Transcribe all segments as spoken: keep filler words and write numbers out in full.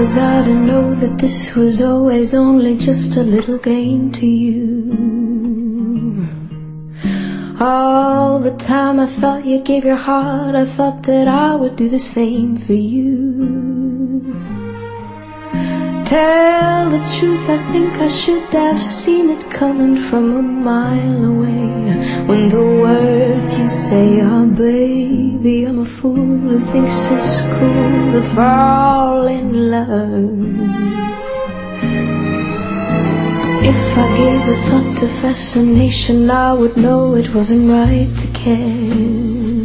was I to know that this was always only just a little game to you? All the time I thought you gave your heart, I thought that I would do the same for you. Tell the truth, I think I should have seen it coming from a mile away. When the words you say are, baby, I'm a fool who thinks it's cool to fall in love. If I gave a thought to fascination, I would know it wasn't right to care.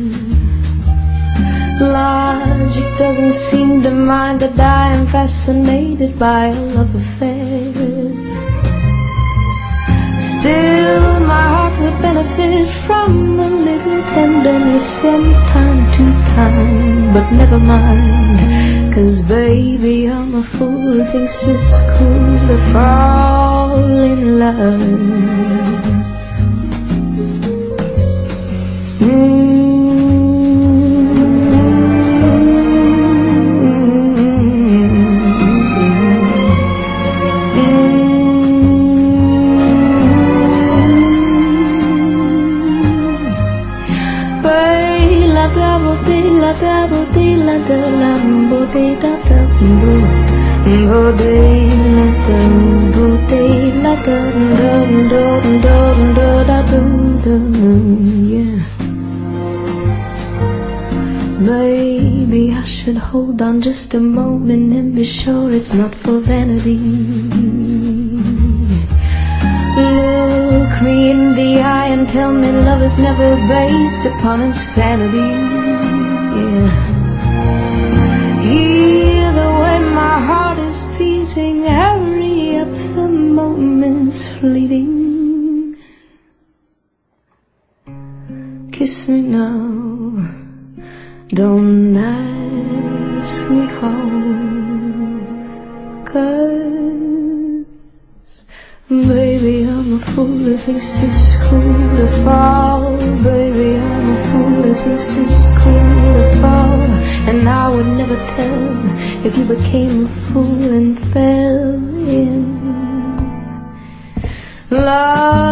Logic doesn't seem to mind that I am fascinated by a love affair. Still, my heart would benefit from a little tenderness from time to time. But never mind, 'cause baby, I'm a fool who thinks it's cool to fall in love. Mm. La da bo de la da la bo de da da bo bo de la da bo de la da da da da da da da da, yeah. Baby, I should hold on just a moment and be sure it's not for vanity. Look me in the eye and tell me love is never based upon insanity. Yeah. Hear the way my heart is beating, hurry up, the moment's fleeting. Kiss me now, don't ask me how, 'cause baby, I'm a fool who thinks it's cool to fall. Baby, I'm a fool who thinks it's cool to fall. And I would never tell if you became a fool and fell in love.